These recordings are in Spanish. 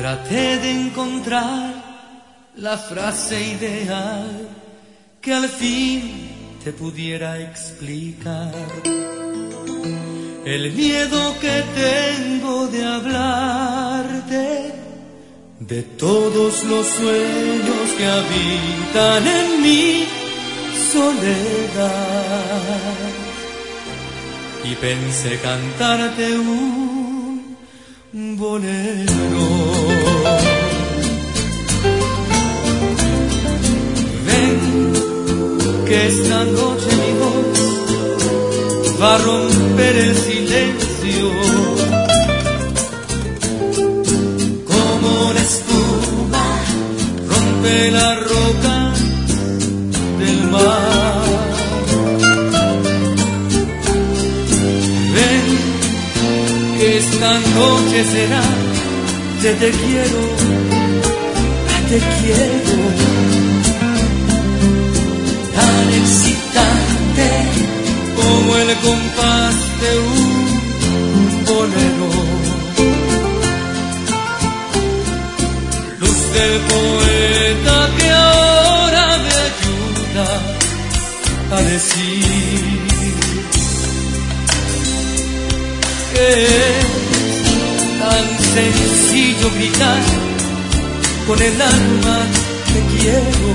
Traté de encontrar la frase ideal que al fin te pudiera explicar el miedo que tengo de hablarte, de todos los sueños que habitan en mi soledad. Y pensé cantarte un bolero. Ven, que esta noche mi voz va a romper el silencio, como la espuma rompe la roca del mar. Ven, que esta noche será de te quiero, te quiero, tan excitante como el compás de un bolero. Luz del poeta que ahora me ayuda a decir que es tan sencillo gritar con el alma te quiero.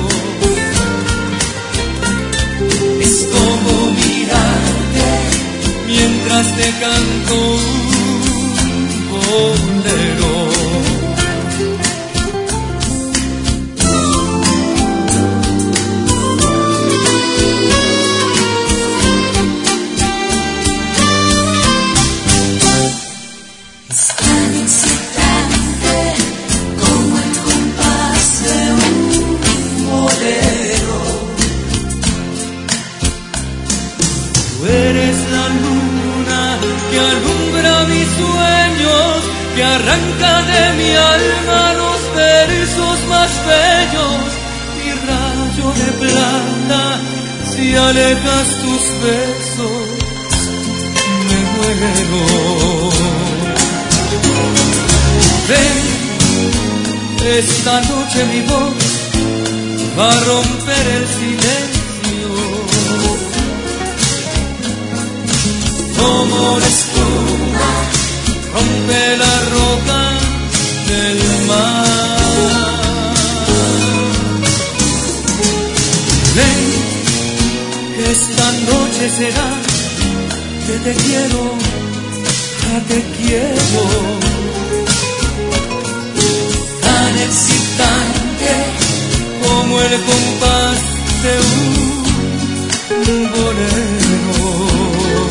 Es como mirarte mientras te canto un bolero. Que arranca de mi alma los versos más bellos, mi rayo de plata, si alejas tus besos, me muero. Ven, esta noche mi voz va a romper el silencio, como la espuma rompe la roca del mar. Ven, que esta noche será que te quiero, te quiero, tan excitante como el compás de un bolero.